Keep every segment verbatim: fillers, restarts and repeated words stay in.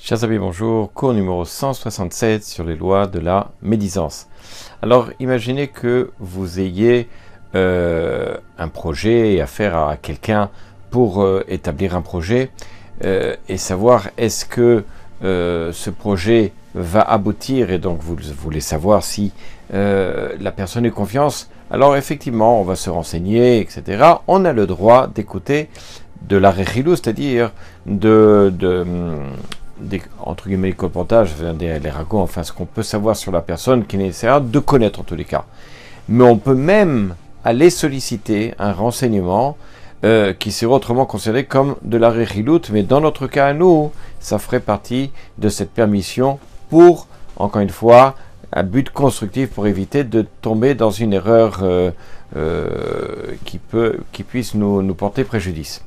Chers amis, bonjour. Cours numéro cent soixante-sept sur les lois de la médisance. Alors, imaginez que vous ayez euh, un projet et affaire à quelqu'un pour euh, établir un projet euh, et savoir est-ce que euh, ce projet va aboutir, et donc vous voulez savoir si euh, la personne ait confiance. Alors effectivement, on va se renseigner, et cetera. On a le droit d'écouter de la rechilou, c'est-à-dire de, de des, entre guillemets, les colportages, des, les ragots, enfin ce qu'on peut savoir sur la personne qui est nécessaire de connaître en tous les cas. Mais on peut même aller solliciter un renseignement euh, qui serait autrement considéré comme de la rechilout, mais dans notre cas à nous, ça ferait partie de cette permission pour, encore une fois, un but constructif pour éviter de tomber dans une erreur euh, euh, qui, peut, qui puisse nous, nous porter préjudice.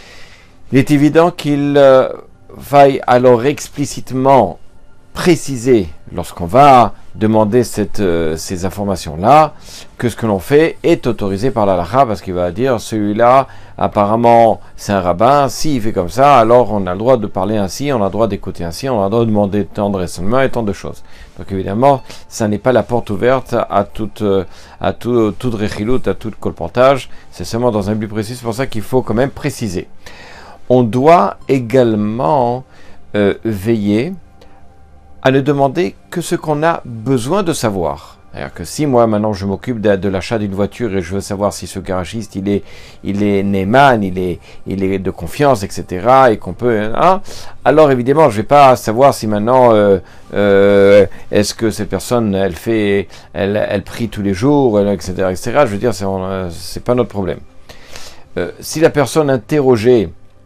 Il est évident qu'il euh, faille alors explicitement préciser, lorsqu'on va demander cette, euh, ces informations-là, que ce que l'on fait est autorisé par la halakha, parce qu'il va dire, celui-là, apparemment, c'est un rabbin, s'il fait comme ça, alors on a le droit de parler ainsi, on a le droit d'écouter ainsi, on a le droit de demander tant de raisonnement et tant de choses. Donc évidemment, ça n'est pas la porte ouverte à toute, à tout, toute rechilout, à tout colportage, c'est seulement dans un but précis, c'est pour ça qu'il faut quand même préciser. On doit également euh, veiller à ne demander que ce qu'on a besoin de savoir. C'est-à-dire que si moi maintenant je m'occupe de, de l'achat d'une voiture et je veux savoir si ce garagiste il est, il est Neyman, il est, il est de confiance, et cetera, et qu'on peut, hein, alors évidemment je vais pas savoir si maintenant euh, euh, est-ce que cette personne elle fait, elle, elle prie tous les jours, et cetera, et cetera. Je veux dire c'est, c'est pas notre problème. Euh, si la personne interrogée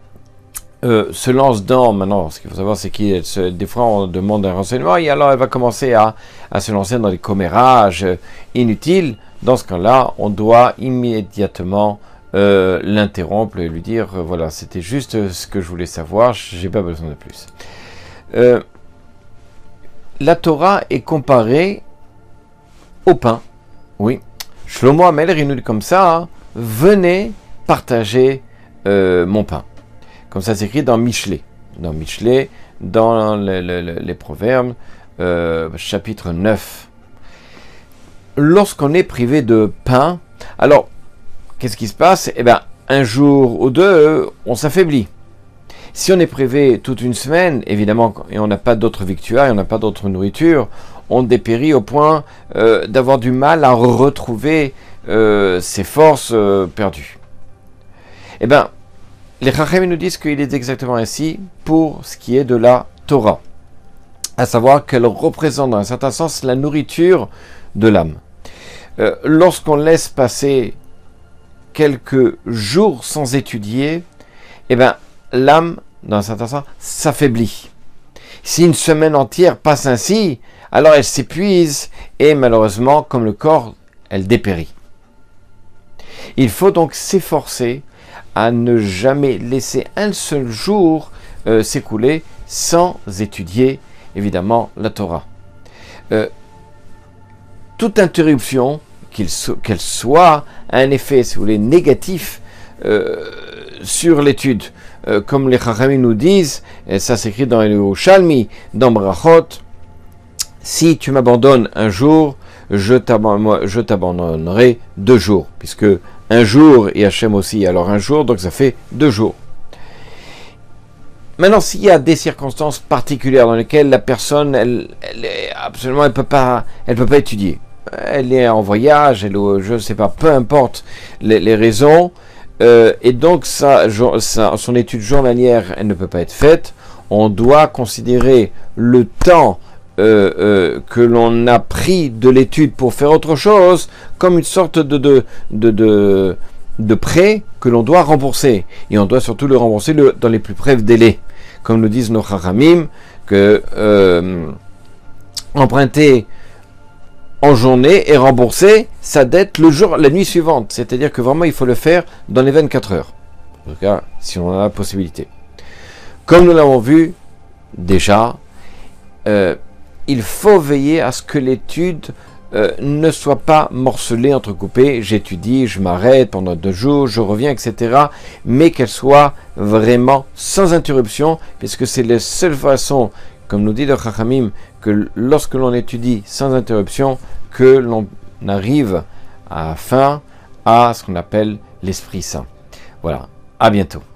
Euh, se lance dans, maintenant, ce qu'il faut savoir, c'est que des fois on demande un renseignement et alors elle va commencer à, à se lancer dans des commérages euh, inutiles. Dans ce cas-là, on doit immédiatement euh, l'interrompre et lui dire euh, voilà, c'était juste ce que je voulais savoir, j'ai pas besoin de plus. Euh, la Torah est comparée au pain. Oui. Shlomo Ameler, il nous dit comme ça, hein, venez partager euh, mon pain. Comme ça s'écrit dans Michelet, dans Michelet, dans le, le, le, les Proverbes, euh, chapitre neuf. Lorsqu'on est privé de pain, alors, qu'est-ce qui se passe? Eh bien, un jour ou deux, on s'affaiblit. Si on est privé toute une semaine, évidemment, et on n'a pas d'autre victuailles, on n'a pas d'autre nourriture, on dépérit au point euh, d'avoir du mal à retrouver euh, ses forces euh, perdues. Eh bien, les Chachamim nous disent qu'il est exactement ainsi pour ce qui est de la Torah, à savoir qu'elle représente dans un certain sens la nourriture de l'âme. Euh, lorsqu'on laisse passer quelques jours sans étudier, eh ben, l'âme, dans un certain sens, s'affaiblit. Si une semaine entière passe ainsi, alors elle s'épuise et malheureusement, comme le corps, elle dépérit. Il faut donc s'efforcer à ne jamais laisser un seul jour euh, s'écouler sans étudier, évidemment, la Torah. Euh, toute interruption, qu'il so, qu'elle soit, a un effet, si vous voulez, négatif euh, sur l'étude. Euh, comme les Chachamim nous disent, et ça s'écrit dans le Shalmi, dans Brachot, si tu m'abandonnes un jour, je t'abandonnerai deux jours, puisque un jour et Hachem aussi, alors un jour, donc ça fait deux jours. Maintenant, s'il y a des circonstances particulières dans lesquelles la personne, elle, elle est absolument, elle peut pas, elle peut pas étudier. Elle est en voyage, elle, je ne sais pas, peu importe les, les raisons, euh, et donc ça, ça, son étude journalière, elle ne peut pas être faite. On doit considérer le temps Euh, euh, que l'on a pris de l'étude pour faire autre chose comme une sorte de, de, de, de, de prêt que l'on doit rembourser. Et on doit surtout le rembourser le, dans les plus brefs délais. Comme nous disent nos Chachamim, que euh, emprunter en journée et rembourser sa dette le jour, la nuit suivante. C'est-à-dire que vraiment il faut le faire dans les vingt-quatre heures. En tout cas, si on a la possibilité. Comme nous l'avons vu déjà, euh, il faut veiller à ce que l'étude euh, ne soit pas morcelée, entrecoupée, j'étudie, je m'arrête pendant deux jours, je reviens, et cetera. Mais qu'elle soit vraiment sans interruption, puisque c'est la seule façon, comme nous dit le Chachamim, que lorsque l'on étudie sans interruption, que l'on arrive à fin à ce qu'on appelle l'Esprit Saint. Voilà, à bientôt.